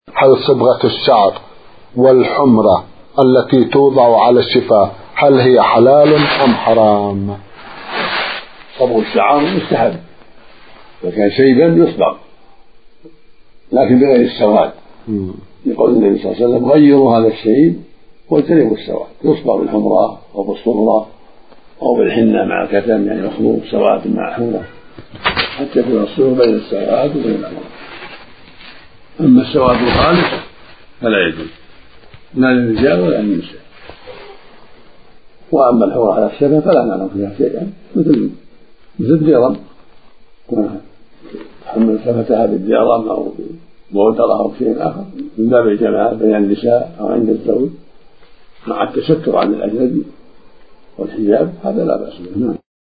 هل صبغة الشعر والحمرة التي توضع على الشفاه هل هي حلال أم حرام؟ صبغ الشعر مستحب، إذا كان شيبا يصبغ لكن بغير السواد، يقول النبي صلى الله عليه وسلم غيروا هذا الشيب واجتنبوا السواد، يصبغ بالحمراء أو بالصفراء أو بالحنة مع الكتم، يعني مخلوط سواد مع حمرة حتى يكون الصبغ بين السواد وبين الحمراء. أما السواد الخالص فلا يجوز لا للرجال ولا للنساء. وأما الحمرة على الشفة فلا نعلم فيها شيئا، مثل الديرم، تحمل شفتها بالديرم أو بودرة أو شيء آخر من باب الجماعة بين النساء أو عند الزوج مع التستر عن الأجنبي والحجاب، هذا لا بأس به.